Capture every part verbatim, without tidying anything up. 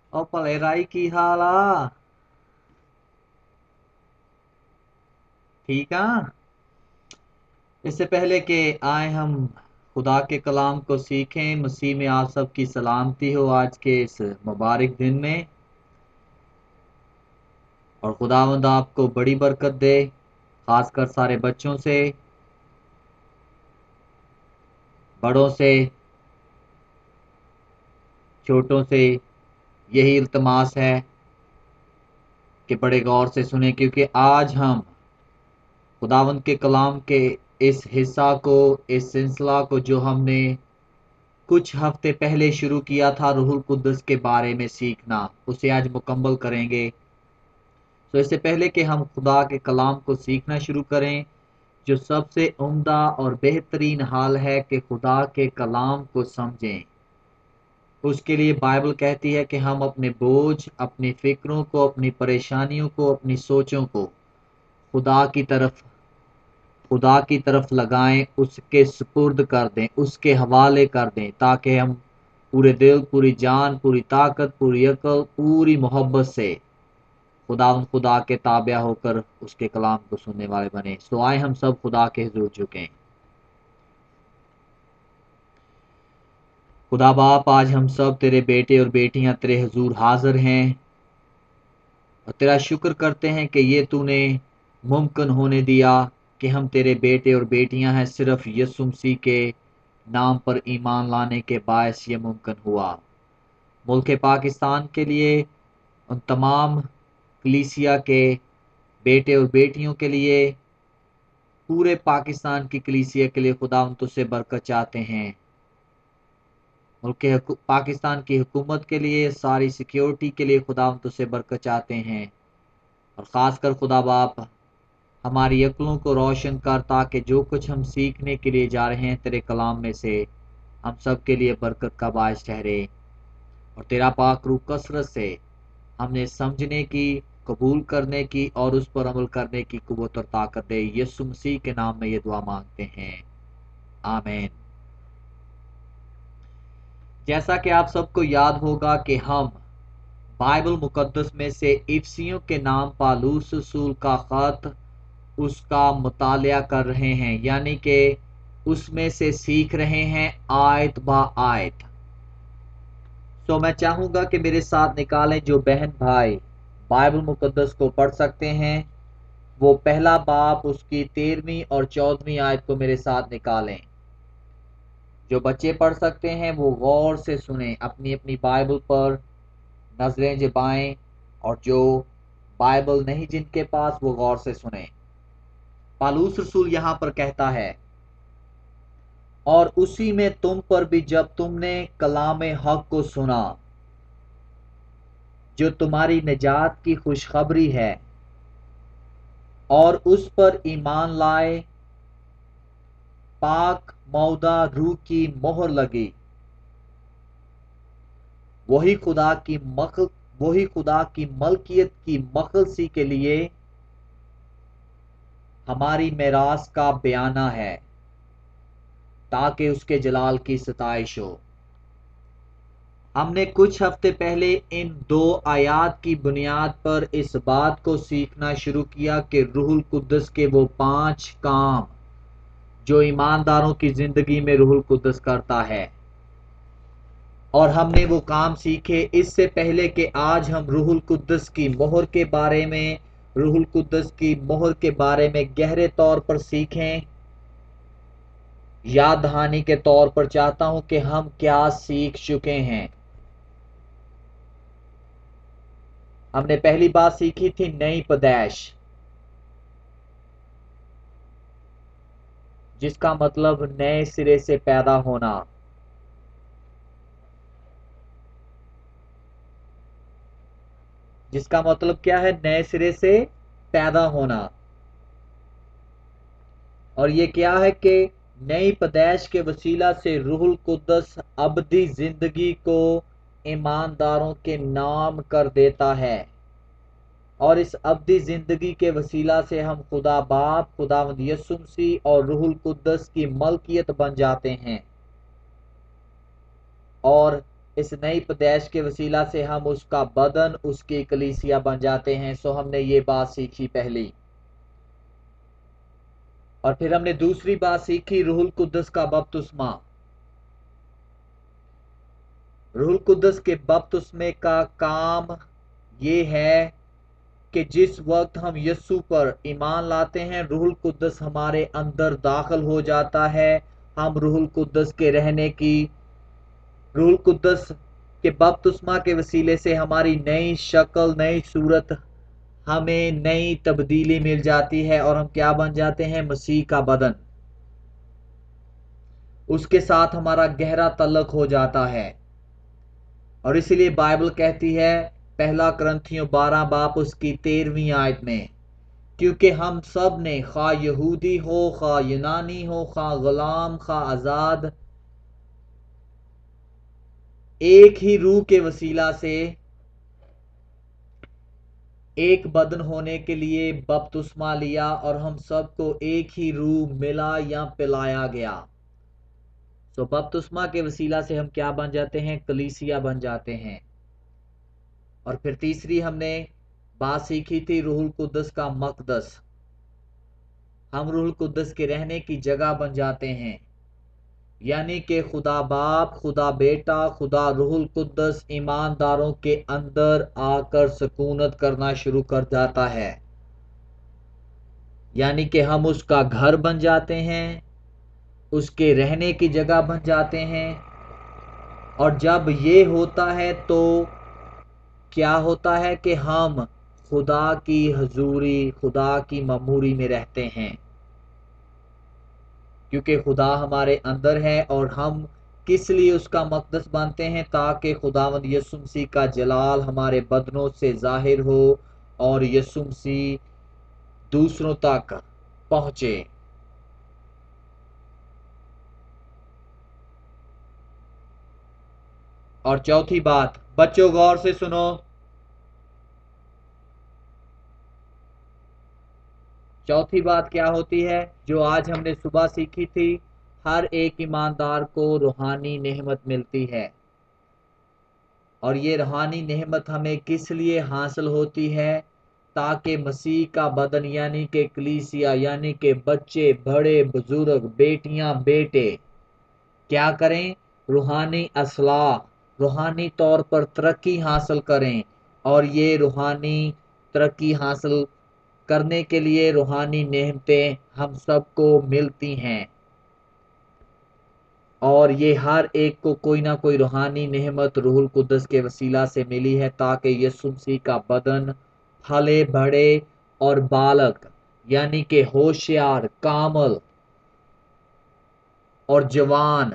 और भलेराई की हाल आ। ठीक आ। इससे पहले कि आए हम खुदा के कलाम को सीखें, मसीह में आप सबकी सलामती हो आज के इस मुबारक दिन में। और खुदावंद आपको बड़ी बरकत दे, खासकर सारे बच्चों से, बड़ों से, छोटों से यही इल्तमास है कि बड़े गौर से सुने, क्योंकि आज हम खुदावंद के कलाम के इस हिस्सा को, इस सिलसिला को जो हमने कुछ हफ्ते पहले शुरू किया था रूहुल कुद्दस के बारे में सीखना, उसे आज मुकम्मल करेंगे। तो इससे पहले कि हम खुदा के कलाम को सीखना शुरू करें, जो सबसे उम्दा और बेहतरीन हाल है कि खुदा के कलाम को समझें, उसके लिए बाइबल कहती है कि हम अपने बोझ, अपनी फिक्रों को, अपनी परेशानियों को, अपनी सोचों को खुदा की तरफ खुदा की तरफ लगाएं, उसके सुपुर्द कर दें, उसके हवाले कर दें, ताकि हम पूरे दिल, पूरी जान, पूरी ताकत, पूरी अकल, पूरी मोहब्बत से खुदा खुदा के ताबिया होकर उसके कलाम को सुनने वाले बने। सो आए हम सब खुदा के हुजूर झुकें। खुदा बाप, आज हम सब तेरे बेटे और बेटियां तेरे हुजूर हाजिर हैं और तेरा शुक्र करते हैं कि ये तूने मुमकिन होने दिया कि हम तेरे बेटे और बेटियां हैं। सिर्फ यीशु मसीह के नाम पर ईमान लाने के बायस ये मुमकिन हुआ। मुल्क पाकिस्तान के लिए, उन तमाम कलीसिया के बेटे और बेटियों के लिए, पूरे पाकिस्तान की कलीसिया के लिए खुदा हम तुझसे बरकत चाहते हैं। मुल्क पाकिस्तान की हुकूमत के लिए, सारी सिक्योरिटी के लिए खुदा हम तुझसे बरकत चाहते हैं। और ख़ासकर खुदा बाप, हमारी अक्लों को रोशन कर, ताकि जो कुछ हम सीखने के लिए जा रहे हैं तेरे कलाम में से, हम सब के लिए बरकत का बायस ठहरे। और तेरा पाक रूह कसरत से हमने समझने की, कबूल करने की और उस पर अमल करने की कुव्वत और ताकत दे। यीशु मसीह के नाम में ये दुआ मांगते हैं, आमीन। जैसा कि आप सबको याद होगा कि हम बाइबल मुकद्दस में से इफसियों के नाम पालूस रसूल का खत, उसका मुतालिया कर रहे हैं, यानी कि उसमें से सीख रहे हैं आयत बा आयत। तो मैं चाहूंगा कि मेरे साथ निकालें, जो बहन भाई बाइबल मुकद्दस को पढ़ सकते हैं, वो पहला बाप उसकी तेरहवीं और चौदहवीं आयत को मेरे साथ निकालें। जो बच्चे पढ़ सकते हैं वो गौर से सुने, अपनी अपनी बाइबल पर नजरें जमाएं, और जो बाइबल नहीं जिनके पास, वो गौर से सुने। पालूस रसूल यहाँ पर कहता है, और उसी में तुम पर भी जब तुमने कलाम हक को सुना, जो तुम्हारी निजात की खुशखबरी है, और उस पर ईमान लाए, पाक मौदा रूह की मोहर लगी। वही खुदा की मखल वही खुदा की मलकियत की मखलसी के लिए हमारी मेरास का बयाना है, ताकि उसके जलाल की सताइश हो। हमने कुछ हफ्ते पहले इन दो आयात की बुनियाद पर इस बात को सीखना शुरू किया कि रूहुल कुद्दस के वो पांच काम जो ईमानदारों की जिंदगी में रूहुल कुद्दस करता है, और हमने वो काम सीखे। इससे पहले कि आज हम रूहुल कुद्दस की मोहर के बारे में रूहुल कुद्दस की मोहर के बारे में गहरे तौर पर सीखें, याद दहानी के तौर पर चाहता हूं कि हम क्या सीख चुके हैं। हमने पहली बात सीखी थी नई पैदाइश, जिसका मतलब नए सिरे से पैदा होना। जिसका मतलब क्या है? नए सिरे से पैदा होना। और ये क्या है कि नई पैदाइश के वसीला से रूहुल कुद्दस अबदी जिंदगी को ईमानदारों के नाम कर देता है, और इस अबदी जिंदगी के वसीला से हम खुदा बाप, खुदावंद यीशु मसीह और रूहुल कुद्दस की मलकियत बन जाते हैं। और اس نئی پیدائش کے وسیلہ سے ہم اس کا بدن، اس کی کلیسیا بن جاتے ہیں۔ سو ہم نے یہ بات سیکھی پہلی، اور پھر ہم نے دوسری بات سیکھی روح القدس کا بپتسمہ۔ روح القدس کے بپتسمے کا کام یہ ہے کہ جس وقت ہم یسوع پر ایمان لاتے ہیں، روح القدس ہمارے اندر داخل ہو جاتا ہے۔ ہم روح القدس کے رہنے کی روح القدس کے بپتسمہ کے وسیلے سے ہماری نئی شکل، نئی صورت، ہمیں نئی تبدیلی مل جاتی ہے، اور ہم کیا بن جاتے ہیں؟ مسیح کا بدن۔ اس کے ساتھ ہمارا گہرا تعلق ہو جاتا ہے، اور اسی لیے بائبل کہتی ہے پہلا کرنتھیوں بارہ باپ اس کی تیرہویں آیت میں، کیونکہ ہم سب نے خواہ یہودی ہو، خواہ یونانی ہو، خواہ غلام، خواہ آزاد، ایک ہی روح کے وسیلہ سے ایک بدن ہونے کے لیے بپتسمہ لیا، اور ہم سب کو ایک ہی روح ملا یا پلایا گیا۔ سو بپتسمہ کے وسیلہ سے ہم کیا بن جاتے ہیں؟ کلیسیا بن جاتے ہیں۔ اور پھر تیسری ہم نے بات سیکھی تھی روح القدس کا مقدس۔ ہم روح القدس کے رہنے کی جگہ بن جاتے ہیں، یعنی کہ خدا باپ، خدا بیٹا، خدا روح القدس ایمانداروں کے اندر آ کر سکونت کرنا شروع کر جاتا ہے، یعنی کہ ہم اس کا گھر بن جاتے ہیں، اس کے رہنے کی جگہ بن جاتے ہیں۔ اور جب یہ ہوتا ہے تو کیا ہوتا ہے کہ ہم خدا کی حضوری، خدا کی مموری میں رہتے ہیں، کیونکہ خدا ہمارے اندر ہے، اور ہم کس لیے اس کا مقدس بنتے ہیں؟ تاکہ خداوند یسوع مسیح کا جلال ہمارے بدنوں سے ظاہر ہو، اور یسوع مسیح دوسروں تک پہنچے۔ اور چوتھی بات، بچوں غور سے سنو، چوتھی بات کیا ہوتی ہے جو آج ہم نے صبح سیکھی تھی؟ ہر ایک ایماندار کو روحانی نعمت ملتی ہے، اور یہ روحانی نعمت ہمیں کس لیے حاصل ہوتی ہے؟ تاکہ مسیح کا بدن یعنی کہ کلیسیا، یعنی کہ بچے، بڑے، بزرگ، بیٹیاں، بیٹے کیا کریں؟ روحانی اصلاح، روحانی طور پر ترقی حاصل کریں، اور یہ روحانی ترقی حاصل کرنے کے لیے روحانی نعمتیں ہم سب کو ملتی ہیں، اور یہ ہر ایک کو کوئی نہ کوئی روحانی نعمت روح القدس کے وسیلہ سے ملی ہے، تاکہ یسوع مسیح کا بدن پھلے بڑھے اور بالغ یعنی کہ ہوشیار، کامل اور جوان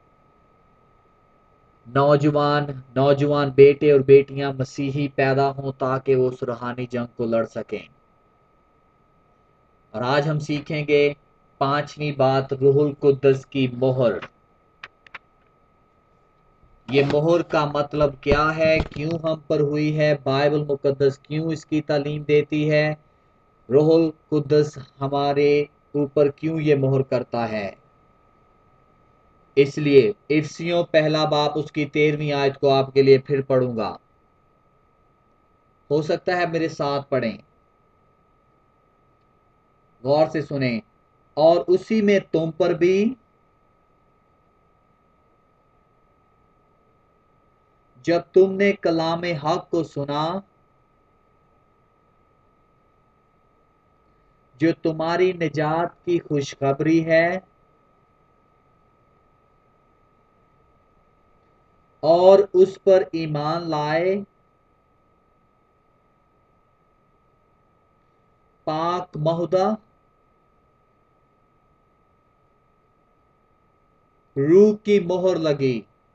نوجوان نوجوان بیٹے اور بیٹیاں مسیحی پیدا ہوں، تاکہ وہ اس روحانی جنگ کو لڑ سکیں۔ اور آج ہم سیکھیں گے پانچویں بات، روح القدس کی مہر۔ یہ مہر کا مطلب کیا ہے؟ کیوں ہم پر ہوئی ہے؟ بائبل مقدس کیوں اس کی تعلیم دیتی ہے؟ روح القدس ہمارے اوپر کیوں یہ مہر کرتا ہے؟ اس لیے افسیوں پہلا باپ اس کی تیرہویں آیت کو آپ کے لیے پھر پڑھوں گا، ہو سکتا ہے میرے ساتھ پڑھیں، غور سے سنیں۔ اور اسی میں تم پر بھی جب تم نے کلام حق کو سنا، جو تمہاری نجات کی خوشخبری ہے، اور اس پر ایمان لائے، پاک مہدہ روح کی مہر لگی۔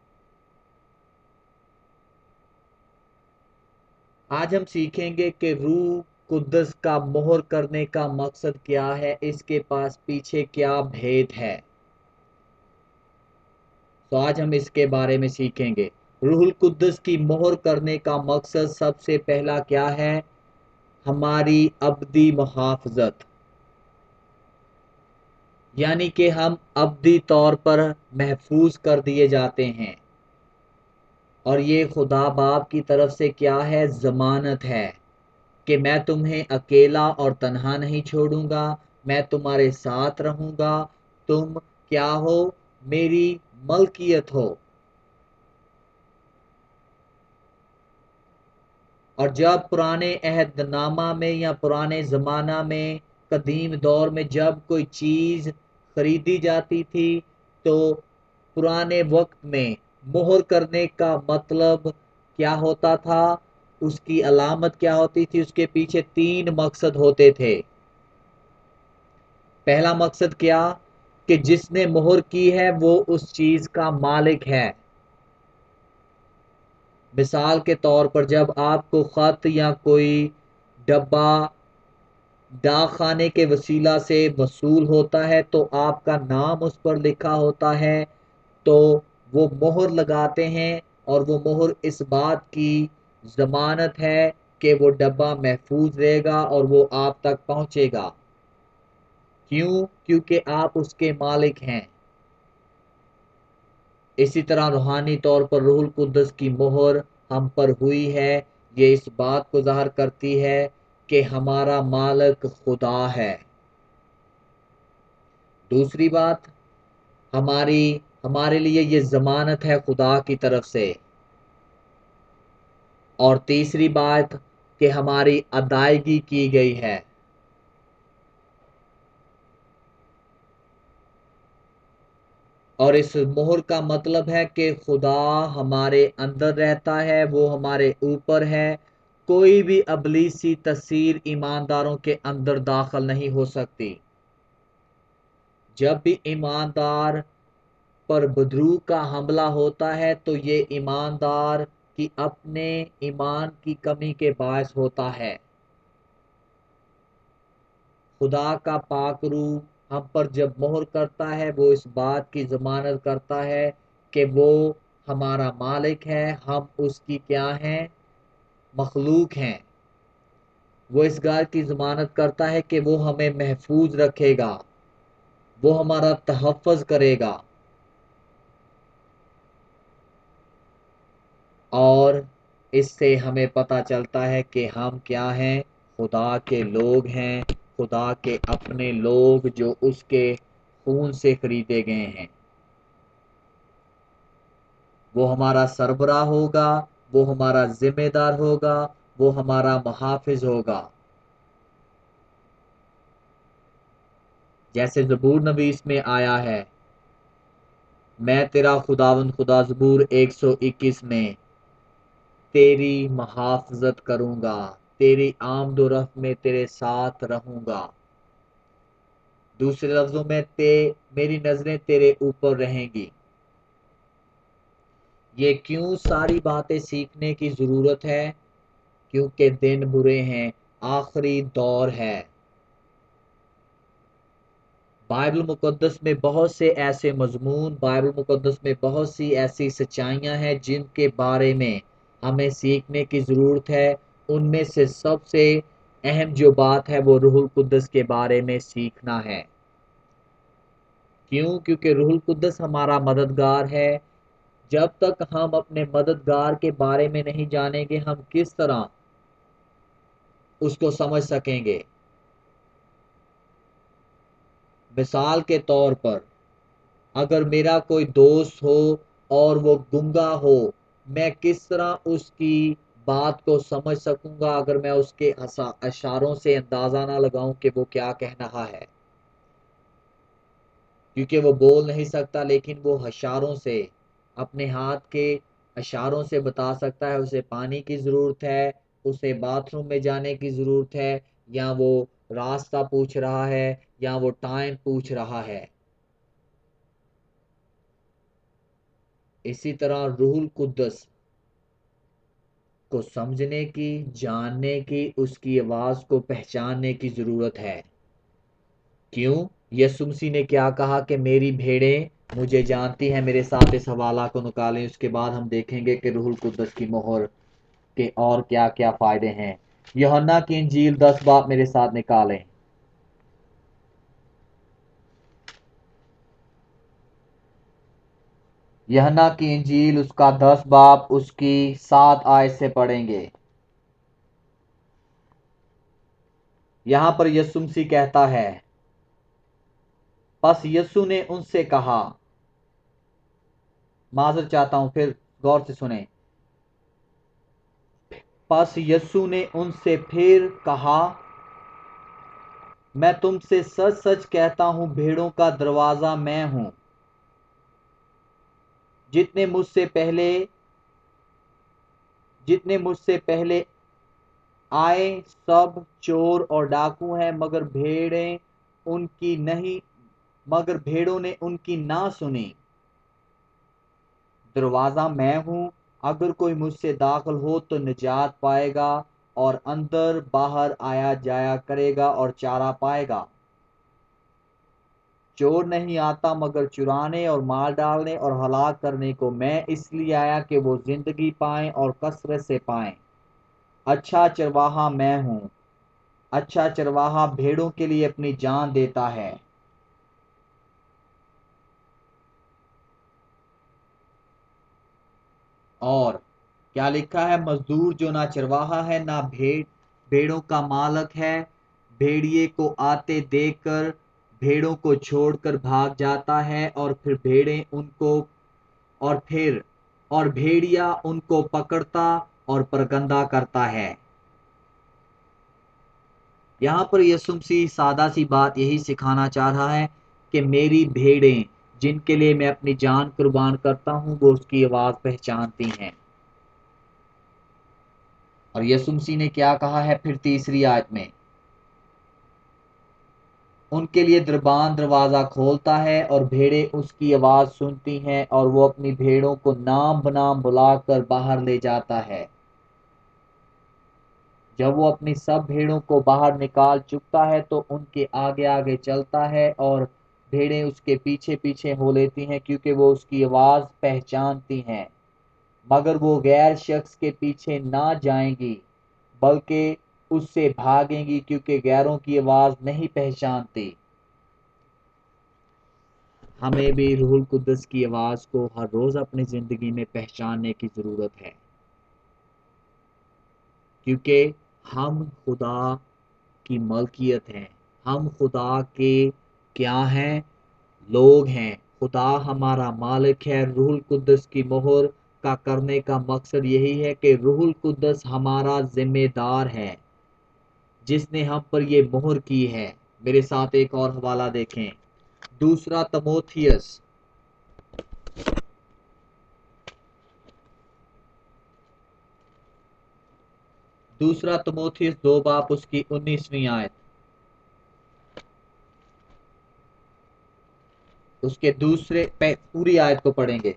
آج ہم سیکھیں گے کہ روح قدس کا مہر کرنے کا مقصد کیا ہے، اس کے پاس پیچھے کیا بھید ہے۔ تو آج ہم اس کے بارے میں سیکھیں گے۔ روح القدس کی مہر کرنے کا مقصد سب سے پہلا کیا ہے؟ ہماری ابدی محافظت، یعنی کہ ہم ابدی طور پر محفوظ کر دیے جاتے ہیں، اور یہ خدا باپ کی طرف سے کیا ہے؟ ضمانت ہے کہ میں تمہیں اکیلا اور تنہا نہیں چھوڑوں گا، میں تمہارے ساتھ رہوں گا، تم کیا ہو؟ میری ملکیت ہو۔ اور جب پرانے عہد نامہ میں یا پرانے زمانہ میں، قدیم دور میں جب کوئی چیز خریدی جاتی تھی تو پرانے وقت میں مہر کرنے کا مطلب کیا ہوتا تھا؟ اس کی علامت کیا ہوتی تھی؟ اس کے پیچھے تین مقصد ہوتے تھے۔ پہلا مقصد کیا؟ کہ جس نے مہر کی ہے وہ اس چیز کا مالک ہے۔ مثال کے طور پر جب آپ کو خط یا کوئی ڈبہ ڈاک خانے کے وسیلہ سے وصول ہوتا ہے تو آپ کا نام اس پر لکھا ہوتا ہے، تو وہ مہر لگاتے ہیں، اور وہ مہر اس بات کی ضمانت ہے کہ وہ ڈبہ محفوظ رہے گا اور وہ آپ تک پہنچے گا۔ کیوں؟ کیونکہ آپ اس کے مالک ہیں۔ اسی طرح روحانی طور پر روح القدس کی مہر ہم پر ہوئی ہے، یہ اس بات کو ظاہر کرتی ہے کہ ہمارا مالک خدا ہے۔ دوسری بات، ہماری ہمارے لیے یہ ضمانت ہے خدا کی طرف سے۔ اور تیسری بات کہ ہماری ادائیگی کی گئی ہے۔ اور اس مہر کا مطلب ہے کہ خدا ہمارے اندر رہتا ہے، وہ ہمارے اوپر ہے، کوئی بھی ابلیسی تاثیر ایمانداروں کے اندر داخل نہیں ہو سکتی۔ جب بھی ایماندار پر بدروح کا حملہ ہوتا ہے تو یہ ایماندار کی اپنے ایمان کی کمی کے باعث ہوتا ہے۔ خدا کا پاک روح ہم پر جب مہر کرتا ہے وہ اس بات کی ضمانت کرتا ہے کہ وہ ہمارا مالک ہے، ہم اس کی کیا ہیں؟ مخلوق ہیں۔ وہ اس بات کی ضمانت کرتا ہے کہ وہ ہمیں محفوظ رکھے گا، وہ ہمارا تحفظ کرے گا۔ اور اس سے ہمیں پتہ چلتا ہے کہ ہم کیا ہیں؟ خدا کے لوگ ہیں، خدا کے اپنے لوگ جو اس کے خون سے خریدے گئے ہیں۔ وہ ہمارا سربراہ ہوگا، وہ ہمارا ذمہ دار ہوگا، وہ ہمارا محافظ ہوگا۔ جیسے زبور نویس میں آیا ہے، میں تیرا خداوند خدا، زبور ایک سو اکیس میں، تیری محافظت کروں گا، تیری آمد و رفت میں تیرے ساتھ رہوں گا۔ دوسرے لفظوں میں تے میری نظریں تیرے اوپر رہیں گی۔ یہ کیوں ساری باتیں سیکھنے کی ضرورت ہے؟ کیونکہ دن برے ہیں، آخری دور ہے۔ بائبل مقدس میں بہت سے ایسے مضمون، بائبل مقدس میں بہت سی ایسی سچائیاں ہیں جن کے بارے میں ہمیں سیکھنے کی ضرورت ہے۔ ان میں سے سب سے اہم جو بات ہے وہ روح القدس کے بارے میں سیکھنا ہے۔ کیوں؟ کیونکہ روح القدس ہمارا مددگار ہے۔ جب تک ہم اپنے مددگار کے بارے میں نہیں جانیں گے ہم کس طرح اس کو سمجھ سکیں گے؟ مثال کے طور پر اگر میرا کوئی دوست ہو اور وہ گنگا ہو، میں کس طرح اس کی بات کو سمجھ سکوں گا اگر میں اس کے اشاروں سے اندازہ نہ لگاؤں کہ وہ کیا کہہ رہا ہے؟ کیونکہ وہ بول نہیں سکتا لیکن وہ اشاروں سے، اپنے ہاتھ کے اشاروں سے بتا سکتا ہے اسے پانی کی ضرورت ہے، اسے باتھ روم میں جانے کی ضرورت ہے، یا وہ راستہ پوچھ رہا ہے، یا وہ ٹائم پوچھ رہا ہے۔ اسی طرح روح القدس کو سمجھنے کی، جاننے کی، اس کی آواز کو پہچاننے کی ضرورت ہے۔ کیوں؟ یسوع مسیح نے کیا کہا کہ میری بھیڑیں مجھے جانتی ہیں۔ میرے ساتھ اس حوالہ کو نکالیں، اس کے بعد ہم دیکھیں گے کہ روح القدس کی مہر کے اور کیا کیا فائدے ہیں۔ یوحنا کی انجیل دس باب میرے ساتھ نکالیں۔ यूहन्ना की इंजील उसका दस बाब उसकी सात आयत से पढ़ेंगे। यहां पर यीशु मसीह कहता है, बस यीशु ने उनसे कहा, माजर चाहता हूं, फिर गौर से सुने। बस यीशु ने उनसे फिर कहा, मैं तुमसे सच सच कहता हूं, भेड़ों का दरवाजा मैं हूं। जितने मुझसे पहले जितने मुझसे पहले आए सब चोर और डाकू हैं, मगर भेड़ें उनकी नहीं मगर भेड़ों ने उनकी ना सुनी। दरवाजा मैं हूं, अगर कोई मुझसे दाखिल हो तो निजात पाएगा और अंदर बाहर आया जाया करेगा और चारा पाएगा। चोर नहीं आता मगर चुराने और मार डालने और हलाक करने को, मैं इसलिए आया कि वो जिंदगी पाएं और कसरत से पाएं। अच्छा चरवाहा मैं हूं। अच्छा चरवाहा भेड़ों के लिए अपनी जान देता है। और क्या लिखा है, मजदूर जो ना चरवाहा है ना भेड़ भेड़ों का मालक है, भेड़िए को आते देखकर भेड़ों को छोड़कर भाग जाता है और फिर भेड़ें उनको और फिर और भेड़िया उनको पकड़ता और परगंदा करता है। यहाँ पर यीशु मसीह सादा सी बात यही सिखाना चाह रहा है कि मेरी भेड़ें जिनके लिए मैं अपनी जान कुर्बान करता हूँ वो उसकी आवाज़ पहचानती हैं। और यीशु मसीह ने क्या कहा है फिर तीसरी आयत में, उनके लिए दरबान दरवाज़ा खोलता है और भेड़ें उसकी आवाज़ सुनती हैं और वो अपनी भेड़ों को नाम बनाम बुलाकर बाहर ले जाता है। जब वो अपनी सब भेड़ों को बाहर निकाल चुकता है तो उनके आगे आगे चलता है और भेड़ें उसके पीछे पीछे हो लेती हैं, क्योंकि वो उसकी आवाज़ पहचानती हैं। मगर वो गैर शख्स के पीछे ना जाएंगी बल्कि उससे भागेंगी, क्योंकि गैरों की आवाज़ नहीं पहचानती। हमें भी रूहुल कुद्दस की आवाज़ को हर रोज़ अपनी ज़िंदगी में पहचानने की ज़रूरत है, क्योंकि हम खुदा की मलकियत हैं। हम खुदा के क्या हैं? लोग हैं। खुदा हमारा मालिक है। रूहुल कुद्दस की मोहर का करने का मकसद यही है कि रूहुल कुद्दस हमारा जिम्मेदार है, जिसने हम पर ये मोहर की है। मेरे साथ एक और हवाला देखें, दूसरा तमोथियस दूसरा तमोथियस दो बाप उसकी उन्नीसवीं आयत, उसके दूसरे पूरी आयत को पढ़ेंगे।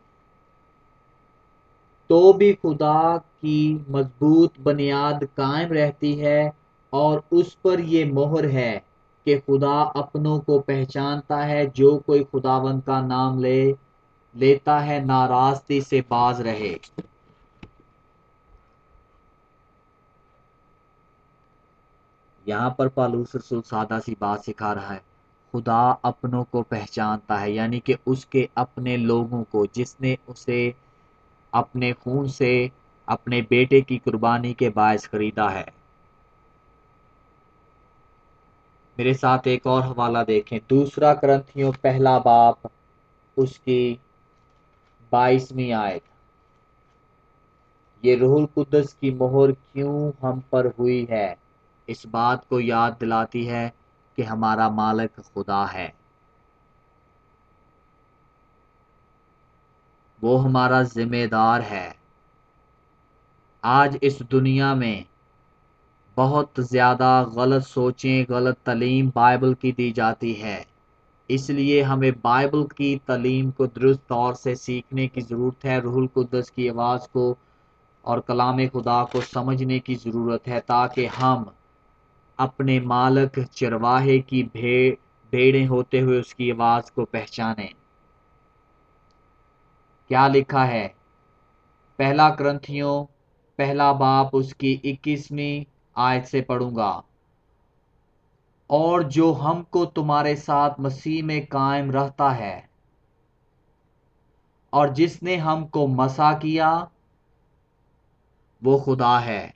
तो भी खुदा की मजबूत बुनियाद कायम रहती है और उस पर ये मोहर है कि खुदा अपनों को पहचानता है। जो कोई खुदावंद का नाम ले लेता है नाराजगी से बाज रहे। यहाँ पर पालूस रसूल सादा सी बात सिखा रहा है, खुदा अपनों को पहचानता है, यानी कि उसके अपने लोगों को, जिसने उसे अपने खून से अपने बेटे की कुर्बानी के बायस खरीदा है। मेरे साथ एक और हवाला देखें, दूसरा करंथियों पहला बाप उसकी बाईसवीं आयत। ये रूहुल कुद्दस की मोहर क्यों हम पर हुई है? इस बात को याद दिलाती है कि हमारा मालिक खुदा है, वो हमारा जिम्मेदार है। आज इस दुनिया में बहुत ज़्यादा गलत सोचें, गलत तालीम बाइबल की दी जाती है। इसलिए हमें बाइबल की तालीम को दुरुस्त तौर से सीखने की ज़रूरत है। रूहुल कुद्दस की आवाज़ को और कलाम खुदा को समझने की ज़रूरत है, ताकि हम अपने मालिक चरवाहे की भेड़ भेड़ें होते हुए उसकी आवाज़ को पहचानें। क्या लिखा है? पहला करंथियों पहला बाप उसकी इक्कीसवीं आयत से पढ़ूंगा। और जो हमको तुम्हारे साथ मसीह में कायम रहता है اور جس نے ہم کو مسح کیا وہ خدا ہے۔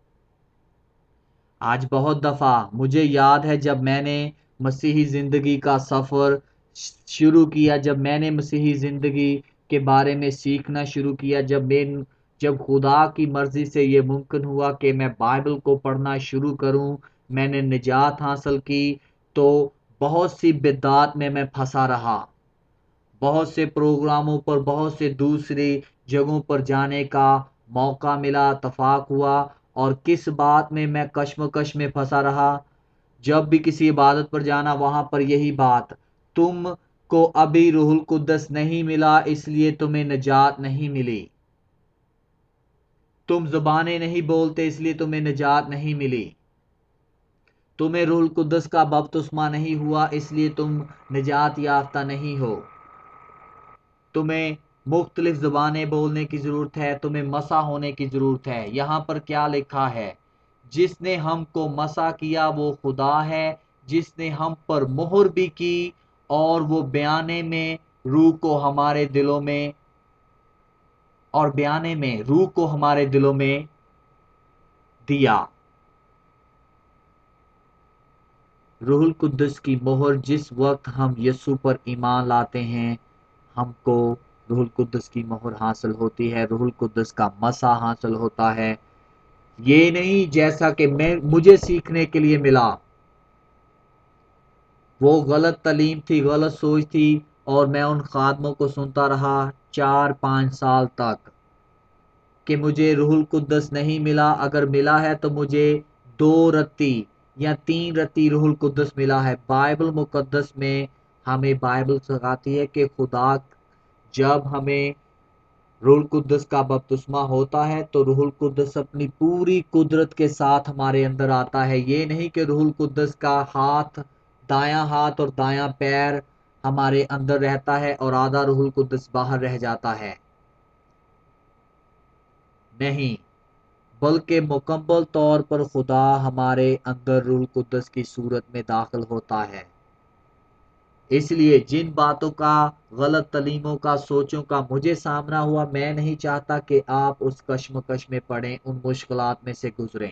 آج بہت دفعہ مجھے یاد ہے جب میں نے مسیحی زندگی کا سفر شروع کیا، جب میں نے مسیحی زندگی کے بارے میں سیکھنا شروع کیا، جب میں جب خدا کی مرضی سے یہ ممکن ہوا کہ میں بائبل کو پڑھنا شروع کروں، میں نے نجات حاصل کی، تو بہت سی بدعات میں میں پھنسا رہا، بہت سے پروگراموں پر، بہت سے دوسری جگہوں پر جانے کا موقع ملا، اتفاق ہوا، اور کس بات میں میں کشمکش میں پھنسا رہا، جب بھی کسی عبادت پر جانا وہاں پر یہی بات، تم کو ابھی روح القدس نہیں ملا اس لیے تمہیں نجات نہیں ملی، تم زبانیں نہیں بولتے اس لیے تمہیں نجات نہیں ملی، تمہیں روح القدس کا بپتسمہ نہیں ہوا اس لیے تم نجات یافتہ نہیں ہو، تمہیں مختلف زبانیں بولنے کی ضرورت ہے، تمہیں مسح ہونے کی ضرورت ہے۔ یہاں پر کیا لکھا ہے؟ جس نے ہم کو مسح کیا وہ خدا ہے، جس نے ہم پر مہر بھی کی، اور وہ بیانے میں روح کو ہمارے دلوں میں اور بیانے میں روح کو ہمارے دلوں میں دیا۔ روح القدس کی مہر، جس وقت ہم یسوع پر ایمان لاتے ہیں ہم کو روح القدس کی مہر حاصل ہوتی ہے، روح القدس کا مسح حاصل ہوتا ہے۔ یہ نہیں جیسا کہ میں مجھے سیکھنے کے لیے ملا، وہ غلط تعلیم تھی، غلط سوچ تھی، اور میں ان خادموں کو سنتا رہا چار پانچ سال تک کہ مجھے روح القدس نہیں ملا، اگر ملا ہے تو مجھے دو رتی یا تین رتی روح القدس ملا ہے۔ بائبل مقدس میں ہمیں بائبل سکھاتی ہے کہ خدا جب ہمیں روح القدس کا بپتسمہ ہوتا ہے تو روح القدس اپنی پوری قدرت کے ساتھ ہمارے اندر آتا ہے۔ یہ نہیں کہ روح القدس کا ہاتھ، دایاں ہاتھ اور دایاں پیر ہمارے اندر رہتا ہے اور آدھا روح القدس باہر رہ جاتا ہے، نہیں، بلکہ مکمل طور پر خدا ہمارے اندر روح القدس کی صورت میں داخل ہوتا ہے۔ اس لیے جن باتوں کا، غلط تعلیموں کا، سوچوں کا مجھے سامنا ہوا، میں نہیں چاہتا کہ آپ اس کشمکش میں پڑیں، ان مشکلات میں سے گزریں۔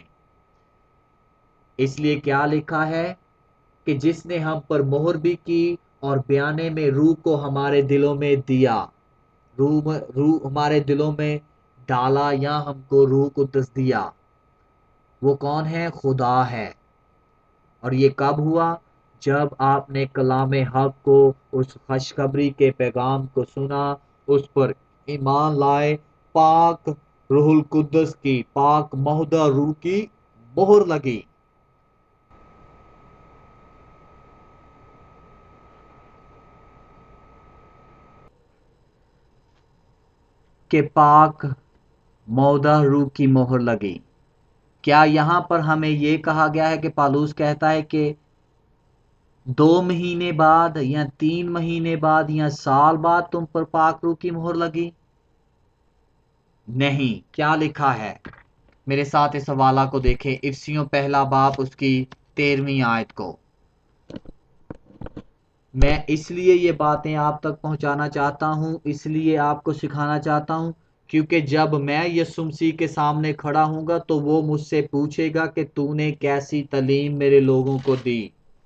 اس لیے کیا لکھا ہے کہ جس نے ہم پر مہر بھی کی اور بیانے میں روح کو ہمارے دلوں میں دیا، روح روح ہمارے دلوں میں ڈالا، یا ہم کو روح قدس دیا، وہ کون ہے؟ خدا ہے۔ اور یہ کب ہوا؟ جب آپ نے کلام حق کو، اس خوشخبری کے پیغام کو سنا، اس پر ایمان لائے، پاک روح القدس کی، پاک مہدہ روح کی مہر لگی۔ کہ پاک مہدہ روح کی مہر لگی۔ کیا یہاں پر ہمیں یہ کہا گیا ہے کہ پالوس کہتا ہے کہ دو مہینے بعد یا تین مہینے بعد یا سال بعد تم پر پاک روح کی مہر لگی؟ نہیں، کیا لکھا ہے؟ میرے ساتھ اس حوالہ کو دیکھیں، افسیوں پہلا باب اس کی تیرہویں آیت کو۔ میں اس لیے یہ باتیں آپ تک پہنچانا چاہتا ہوں، اس لیے آپ کو سکھانا چاہتا ہوں، کیونکہ جب میں یسوع مسیح کے سامنے کھڑا ہوں گا تو وہ مجھ سے پوچھے گا کہ تو نے کیسی تعلیم میرے لوگوں کو دی۔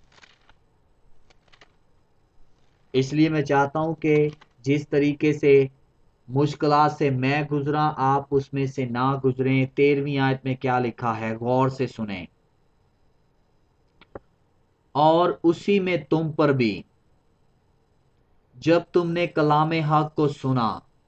اس لیے میں چاہتا ہوں کہ جس طریقے سے مشکلات سے میں گزرا آپ اس میں سے نہ گزریں۔ تیرہویں آیت میں کیا لکھا ہے؟ غور سے سنیں۔ اور اسی میں تم پر بھی، جب تم نے کلام حق کو سنا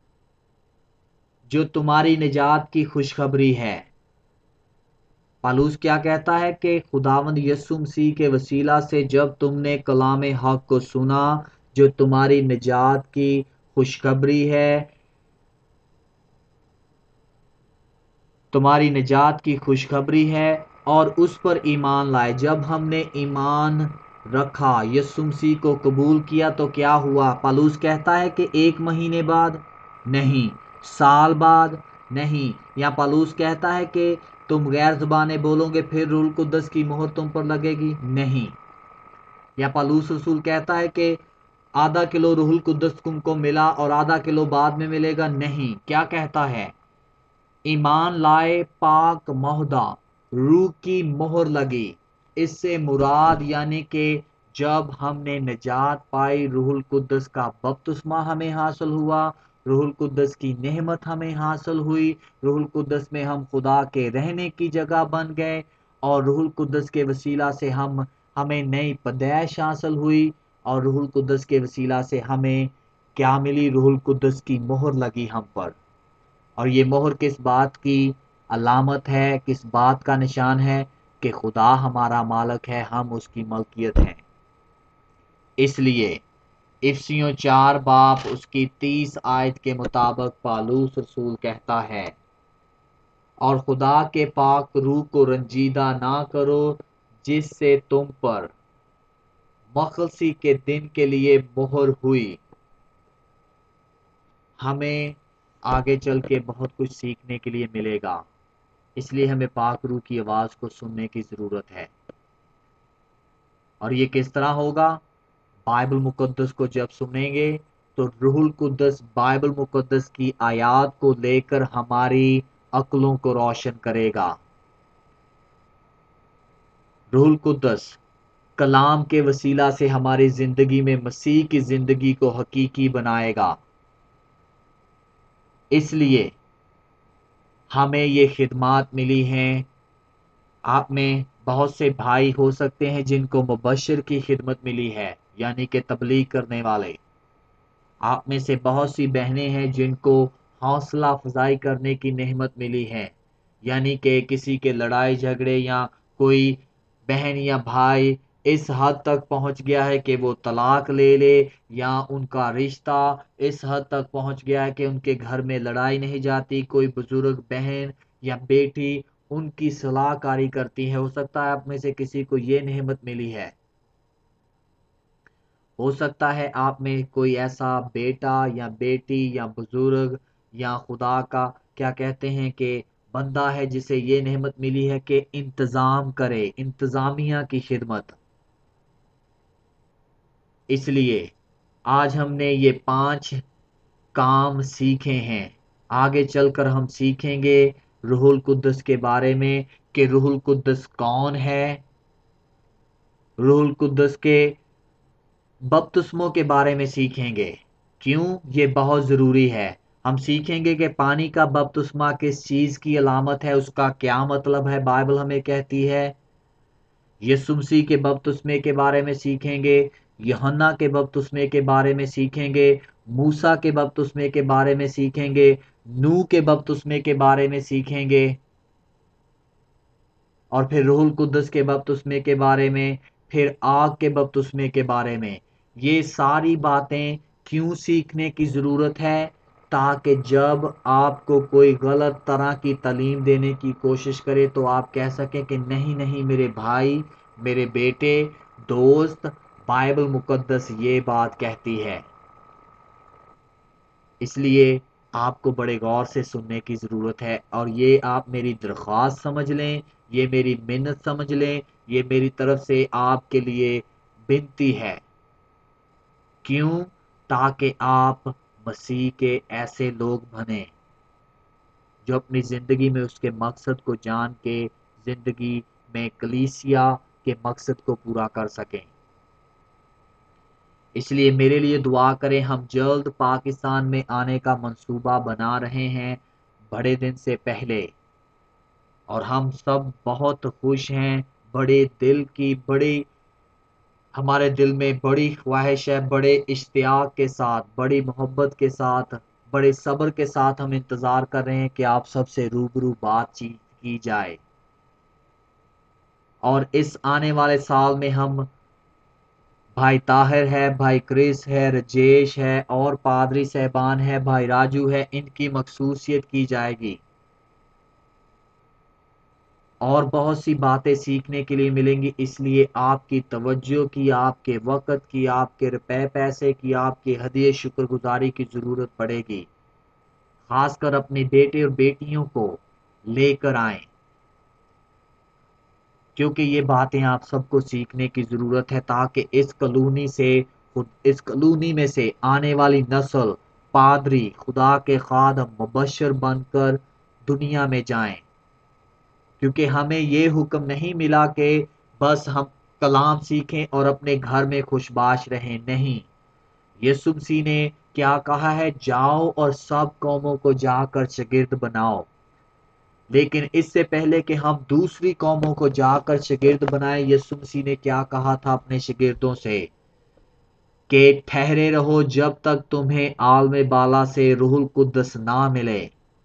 جو تمہاری نجات کی خوشخبری ہے۔ پالوس کیا کہتا ہے کہ خداوند یسوع مسیح کے وسیلہ سے جب تم نے کلام حق کو سنا جو تمہاری نجات کی خوشخبری ہے، تمہاری نجات کی خوشخبری ہے، اور اس پر ایمان لائے۔ جب ہم نے ایمان رکھا، یسوع مسیح کو قبول کیا، تو کیا ہوا؟ پالوس کہتا ہے کہ ایک مہینے بعد نہیں، سال بعد نہیں، یا پالوس کہتا ہے کہ تم غیر زبانیں بولو گے پھر روح القدس کی مہر تم پر لگے گی، نہیں، یا پالوس رسول کہتا ہے کہ आधा किलो रूहुल कुद्दस तुमको मिला और आधा किलो बाद में मिलेगा, नहीं। क्या कहता है? ईमान लाए, पाक मोहदा, रूह की मोहर लगी। इससे मुराद यानी कि जब हमने निजात पाई, रूहुल कुद्दस का बपतिस्मा हमें हासिल हुआ, रूहुल कुद्दस की नेमत हमें हासिल हुई, रूहुल कुद्दस में हम खुदा के रहने की जगह बन गए, और रूहुल कुद्दस के वसीला से हम हमें नई पैदाइश हासिल हुई, और रूहुल कुद्दस के वसीला से हमें क्या मिली? रूहुल कुद्दस की मोहर लगी हम पर। और ये मोहर किस बात की अलामत है, किस बात का निशान है? कि खुदा हमारा मालिक है, हम उसकी मलकियत हैं। इसलिए इफसियों चार बाप उसकी तीस आयत के मुताबिक पालूस रसूल कहता है, और खुदा के पाक रूह को रंजीदा ना करो, जिससे तुम पर मखलसी के दिन के लिए मोहर हुई। हमें आगे चल के बहुत कुछ सीखने के लिए मिलेगा, इसलिए हमें पाक रूह की आवाज को सुनने की जरूरत है। और ये किस तरह होगा? बाइबल मुकद्दस को जब सुनेंगे तो रूहुल कुद्दस बाइबल मुकद्दस की आयात को लेकर हमारी अक्लों को रोशन करेगा। रूहुल कुद्दस कलाम के वसीला से हमारी जिंदगी में मसीह की जिंदगी को हकीकी बनाएगा। इसलिए हमें ये खिदमात मिली हैं। आप में बहुत से भाई हो सकते हैं जिनको मुबश्शिर की खिदमत मिली है, यानी कि तबलीग करने वाले। आप में से बहुत सी बहनें हैं जिनको हौसला अफजाई करने की नेमत मिली है, यानी कि किसी के लड़ाई झगड़े या कोई बहन या भाई इस हद तक पहुंच गया है कि वो तलाक ले ले, या उनका रिश्ता इस हद तक पहुंच गया है कि उनके घर में लड़ाई नहीं जाती, कोई बुजुर्ग बहन या बेटी उनकी सलाहकारी करती है। हो सकता है आप में से किसी को ये नेमत मिली है। हो सकता है आप में कोई ऐसा बेटा या बेटी या बुजुर्ग या खुदा का क्या कहते हैं कि बंदा है जिसे ये नेमत मिली है कि इंतज़ाम करे, इंतज़ामिया की खिदमत। इसलिए आज हमने ये पांच काम सीखे हैं। आगे चलकर हम सीखेंगे रूहुल कुद्दस के बारे में कि रूहुल कुद्दस कौन है, रूहुल कुद्दस के बपतिस्मों के बारे में सीखेंगे। क्यों ये बहुत ज़रूरी है? हम सीखेंगे कि पानी का बपतिस्मा किस चीज़ की अलामत है, उसका क्या मतलब है, बाइबल हमें कहती है। यीशु मसीह के बपतिस्मे के बारे में सीखेंगे, यूहन्ना के बपतिस्मे के बारे में सीखेंगे, मूसा के बपतिस्मे के बारे में सीखेंगे, नूह के बपतिस्मे के बारे में सीखेंगे, और फिर रूहुल कुद्दस के बपतिस्मे के बारे में, फिर आग के बपतिस्मे के बारे में। ये सारी बातें क्यों सीखने की ज़रूरत है? ताकि जब आपको कोई गलत तरह की तालीम देने की कोशिश करे तो आप कह सकें कि नहीं नहीं मेरे भाई, मेरे बेटे, दोस्त, बाइबल मुकद्दस ये बात कहती है। इसलिए आपको बड़े गौर से सुनने की ज़रूरत है, और ये आप मेरी दरख्वास्त समझ लें, ये मेरी मिन्नत समझ लें, ये मेरी तरफ से आपके लिए विनती है। क्यों? ताकि आप मसीह के ऐसे लोग बने जो अपनी ज़िंदगी में उसके मकसद को जान के ज़िंदगी में कलीसिया के मकसद को पूरा कर सकें। इसलिए मेरे लिए दुआ करें। हम जल्द पाकिस्तान में आने का मंसूबा बना रहे हैं बड़े दिन से पहले, और हम सब बहुत खुश हैं। बड़े दिल की बड़ी हमारे दिल में बड़ी ख्वाहिश है, बड़े इश्तियाक के साथ, बड़ी मोहब्बत के साथ, बड़े सब्र के साथ हम इंतज़ार कर रहे हैं कि आप सबसे रूबरू बातचीत की जाए। और इस आने वाले साल में हम भाई ताहिर है, भाई क्रिस है, रजेश है, और पादरी साहबान है, भाई राजू है, इनकी मखसूसियत की जाएगी। और बहुत सी बातें सीखने के लिए मिलेंगी। इसलिए आपकी तवज्जो की, आपके वक़्त की, आपके रुपए पैसे की, आपके हदिये शुक्रगुजारी की ज़रूरत पड़ेगी। खासकर अपने बेटे और बेटियों को लेकर आएं, क्योंकि ये बातें आप सबको सीखने की ज़रूरत है ताकि इस कॉलोनी से خود اس کلونی میں سے آنے والی نسل پادری خدا کے خادم مبشر بن کر دنیا میں جائیں، کیونکہ ہمیں یہ حکم نہیں ملا کہ بس ہم کلام سیکھیں اور اپنے گھر میں خوش باش رہیں، نہیں، یسوع مسیح نے کیا کہا ہے؟ جاؤ اور سب قوموں کو جا کر شاگرد بناؤ۔ لیکن اس سے پہلے کہ ہم دوسری قوموں کو جا کر شاگرد بنائیں، یسوع مسیح نے کیا کہا تھا اپنے شاگردوں سے؟ کہ ٹھہرے رہو جب تک تمہیں عالم بالا سے روح القدس نہ ملے۔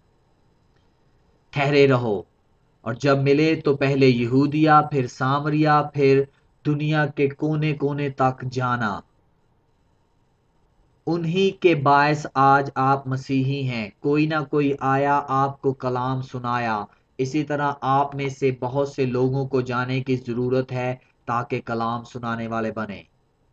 ٹھہرے رہو، اور جب ملے تو پہلے یہودیہ، پھر سامریا، پھر دنیا کے کونے کونے تک جانا۔ انہی کے باعث آج آپ مسیحی ہیں۔ کوئی نہ کوئی آیا، آپ کو کلام سنایا۔ اسی طرح آپ میں سے بہت سے لوگوں کو جانے کی ضرورت ہے تاکہ کلام سنانے والے بنے۔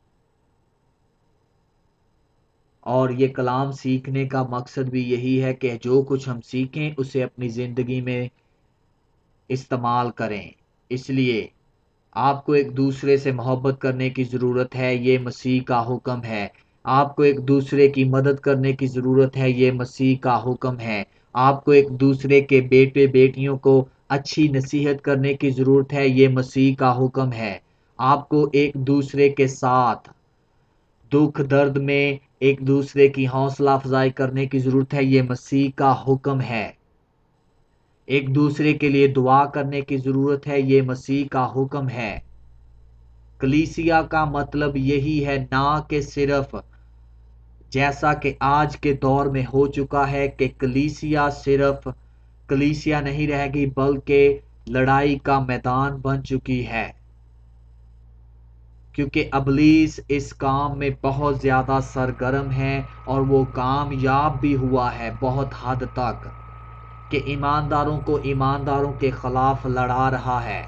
اور یہ کلام سیکھنے کا مقصد بھی یہی ہے کہ جو کچھ ہم سیکھیں اسے اپنی زندگی میں استعمال کریں۔ اس لیے آپ کو ایک دوسرے سے محبت کرنے کی ضرورت ہے، یہ مسیح کا حکم ہے۔ آپ کو ایک دوسرے کی مدد کرنے کی ضرورت ہے، یہ مسیح کا حکم ہے۔ آپ کو ایک دوسرے کے بیٹے بیٹیوں کو اچھی نصیحت کرنے کی ضرورت ہے، یہ مسیح کا حکم ہے۔ آپ کو ایک دوسرے کے ساتھ دکھ درد میں ایک دوسرے کی حوصلہ افزائی کرنے کی ضرورت ہے، یہ مسیح کا حکم ہے۔ ایک دوسرے کے لیے دعا کرنے کی ضرورت ہے، یہ مسیح کا حکم ہے۔ کلیسیا کا مطلب یہی ہے، نہ کہ صرف جیسا کہ آج کے دور میں ہو چکا ہے کہ کلیسیا صرف کلیسیا نہیں رہ گئی بلکہ لڑائی کا میدان بن چکی ہے، کیونکہ ابلیس اس کام میں بہت زیادہ سرگرم ہے اور وہ کامیاب بھی ہوا ہے بہت حد تک، کہ ایمانداروں کو ایمانداروں کے خلاف لڑا رہا ہے۔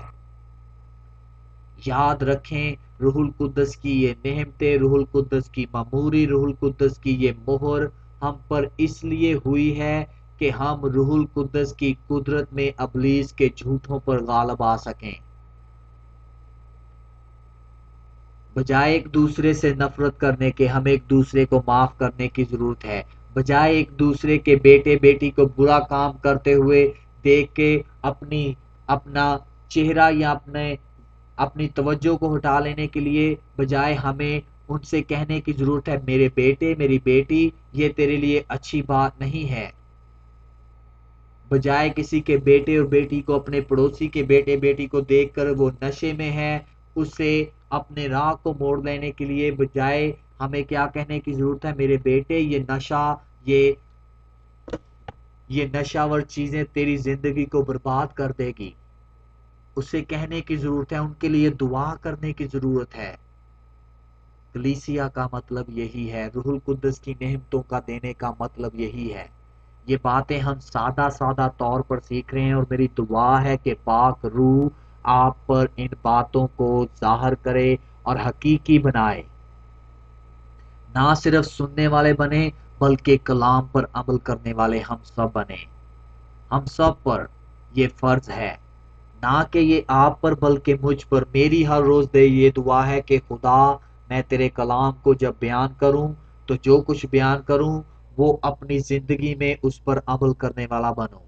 یاد رکھیں، روح القدس کی یہ نعمتیں، روح القدس کی معموری، روح القدس کی یہ مہر ہم پر اس لیے ہوئی ہے کہ ہم روح القدس کی قدرت میں ابلیس کے جھوٹوں پر غالب آ سکیں۔ بجائے ایک دوسرے سے نفرت کرنے کے ہمیں ایک دوسرے کو معاف کرنے کی ضرورت ہے۔ بجائے ایک دوسرے کے بیٹے بیٹی کو برا کام کرتے ہوئے دیکھ کے اپنی اپنا چہرہ یا اپنے اپنی توجہ کو ہٹا لینے کے لیے بجائے ہمیں ان سے کہنے کی ضرورت ہے، میرے بیٹے میری بیٹی یہ تیرے لیے اچھی بات نہیں ہے۔ بجائے کسی کے بیٹے اور بیٹی کو اپنے پڑوسی کے بیٹے بیٹی کو دیکھ کر وہ نشے میں ہے، اسے اپنے راہ کو موڑ لینے کے لیے بجائے ہمیں کیا کہنے کی ضرورت ہے، میرے بیٹے یہ نشہ یہ یہ نشاور چیزیں تیری زندگی کو برباد کر دے گی۔ اسے کہنے کی ضرورت ہے، ان کے لیے دعا کرنے کی ضرورت ہے۔ کلیسیا کا مطلب یہی ہے، روح القدس کی نعمتوں کا دینے کا مطلب یہی ہے۔ یہ باتیں ہم سادہ سادہ طور پر سیکھ رہے ہیں، اور میری دعا ہے کہ پاک روح آپ پر ان باتوں کو ظاہر کرے اور حقیقی بنائے۔ نہ صرف سننے والے بنے بلکہ کلام پر عمل کرنے والے ہم سب بنے۔ ہم سب پر یہ فرض ہے، نہ کہ یہ آپ پر بلکہ مجھ پر۔ میری ہر روز دے یہ دعا ہے کہ خدا میں تیرے کلام کو جب بیان کروں تو جو کچھ بیان کروں وہ اپنی زندگی میں اس پر عمل کرنے والا بنوں،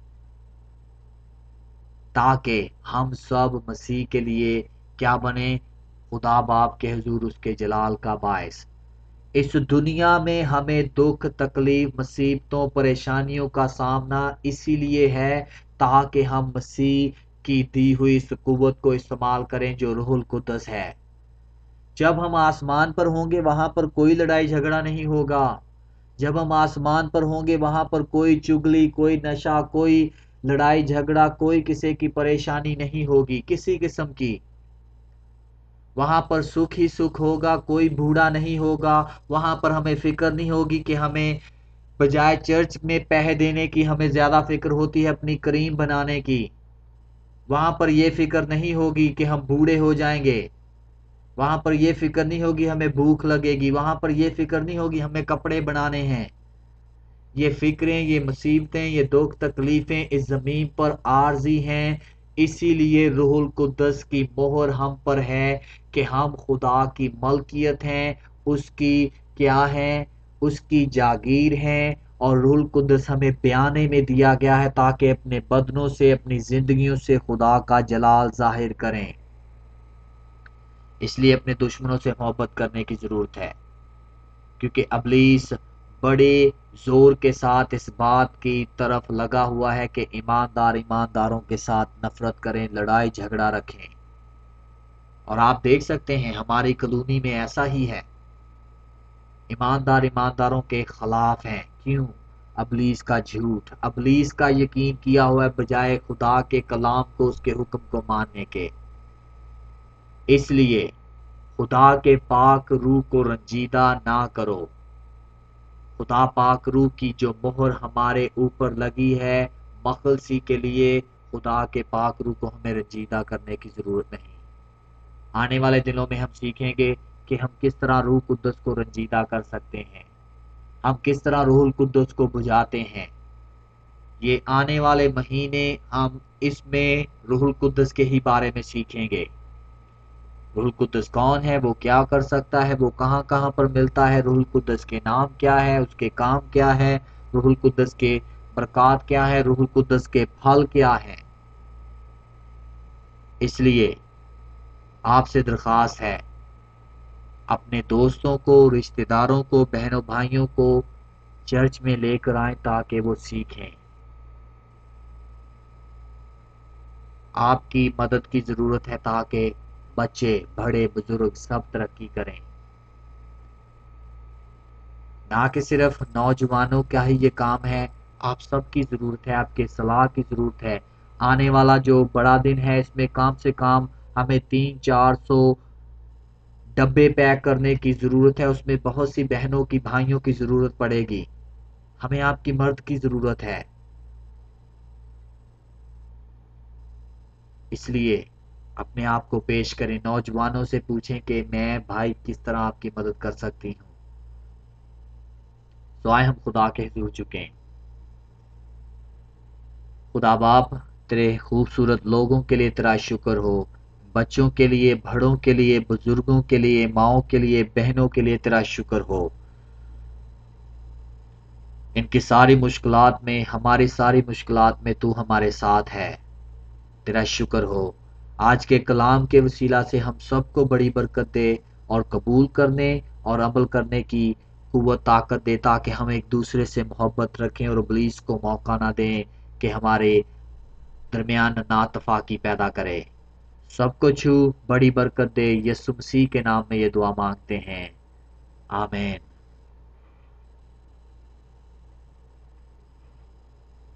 تاکہ ہم سب مسیح کے لیے کیا بنیں؟ خدا باپ کے حضور اس کے جلال کا باعث۔ اس دنیا میں ہمیں دکھ تکلیف مصیبتوں پریشانیوں کا سامنا اسی لیے ہے تاکہ ہم مسیح کی دی ہوئی اس قوت کو استعمال کریں جو روح القدس ہے۔ جب ہم آسمان پر ہوں گے وہاں پر کوئی لڑائی جھگڑا نہیں ہوگا۔ جب ہم آسمان پر ہوں گے وہاں پر کوئی چگلی، کوئی نشہ، کوئی لڑائی جھگڑا، کوئی کسی کی پریشانی نہیں ہوگی کسی قسم کی۔ وہاں پر سکھ ہی سکھ ہوگا، کوئی بوڑھا نہیں ہوگا۔ وہاں پر ہمیں فکر نہیں ہوگی کہ ہمیں بجائے چرچ میں پیسے دینے کی ہمیں زیادہ فکر ہوتی ہے اپنی کریم بنانے کی۔ وہاں پر یہ فکر نہیں ہوگی کہ ہم بوڑھے ہو جائیں گے۔ وہاں پر یہ فکر نہیں ہوگی ہمیں بھوک لگے گی۔ وہاں پر یہ فکر نہیں ہوگی ہمیں کپڑے بنانے ہیں۔ یہ فکریں، یہ مصیبتیں، یہ دکھ تکلیفیں اس زمین پر عارضی ہیں، اسی لیے روح القدس کی مہر ہم پر ہے کہ ہم خدا کی ملکیت ہیں اس کی کیا ہیں، اس کی جاگیر ہیں، اور روح القدس ہمیں بیانے میں دیا گیا ہے تاکہ اپنے بدنوں سے، اپنی زندگیوں سے خدا کا جلال ظاہر کریں۔ اس لیے اپنے دشمنوں سے محبت کرنے کی ضرورت ہے، کیونکہ ابلیس بڑے زور کے ساتھ اس بات کی طرف لگا ہوا ہے کہ ایماندار ایمانداروں کے ساتھ نفرت کریں، لڑائی جھگڑا رکھیں۔ اور آپ دیکھ سکتے ہیں ہماری کالونی میں ایسا ہی ہے، ایماندار ایمانداروں کے خلاف ہیں۔ کیوں؟ ابلیس کا جھوٹ، ابلیس کا یقین کیا ہوا ہے بجائے خدا کے کلام کو، اس کے حکم کو ماننے کے۔ اس لیے خدا کے پاک روح کو رنجیدہ نہ کرو۔ خدا پاک روح کی جو مہر ہمارے اوپر لگی ہے مخلصی کے لیے، خدا کے پاک روح کو ہمیں رنجیدہ کرنے کی ضرورت نہیں۔ آنے والے دنوں میں ہم سیکھیں گے کہ ہم کس طرح روح القدس کو رنجیدہ کر سکتے ہیں، ہم کس طرح روح القدس کو بجھاتے ہیں۔ یہ آنے والے مہینے ہم اس میں روح القدس کے ہی بارے میں سیکھیں گے۔ روح القدس کون ہے، وہ کیا کر سکتا ہے، وہ کہاں کہاں پر ملتا ہے، روح القدس کے نام کیا ہے، اس کے کام کیا ہے، روح القدس کے برکات کیا ہے، روح القدس کے پھل کیا ہے۔ اس لیے آپ سے درخواست ہے، اپنے دوستوں کو، رشتہ داروں کو، بہنوں بھائیوں کو چرچ میں لے کر آئیں تاکہ وہ سیکھیں۔ آپ کی مدد کی ضرورت ہے تاکہ بچے، بڑے، بزرگ سب ترقی کریں۔ نہ کہ صرف نوجوانوں کا ہی یہ کام ہے، آپ سب کی ضرورت ہے، آپ کے صلاح کی ضرورت ہے۔ آنے والا جو بڑا دن ہے اس میں کام سے کام ہمیں تین چار سو ڈبے پیک کرنے کی ضرورت ہے، اس میں بہت سی بہنوں کی، بھائیوں کی ضرورت پڑے گی، ہمیں آپ کی مرد کی ضرورت ہے۔ اس لیے اپنے آپ کو پیش کریں، نوجوانوں سے پوچھیں کہ میں بھائی کس طرح آپ کی مدد کر سکتی ہوں۔ تو آئے ہم خدا کے حضور چکے۔ خدا باپ، تیرے خوبصورت لوگوں کے لیے تیرا شکر ہو، بچوں کے لیے، بڑوں کے لیے، بزرگوں کے لیے، ماؤں کے لیے، بہنوں کے لیے تیرا شکر ہو۔ ان کی ساری مشکلات میں، ہماری ساری مشکلات میں تو ہمارے ساتھ ہے، تیرا شکر ہو۔ آج کے کلام کے وسیلہ سے ہم سب کو بڑی برکت دے، اور قبول کرنے اور عمل کرنے کی قوت طاقت دے، تاکہ ہم ایک دوسرے سے محبت رکھیں اور ابلیس کو موقع نہ دیں کہ ہمارے درمیان ناتفاقی پیدا کرے۔ سب کو چھو بڑی برکت دے، یسوع مسیح کے نام میں یہ دعا مانگتے ہیں، آمین۔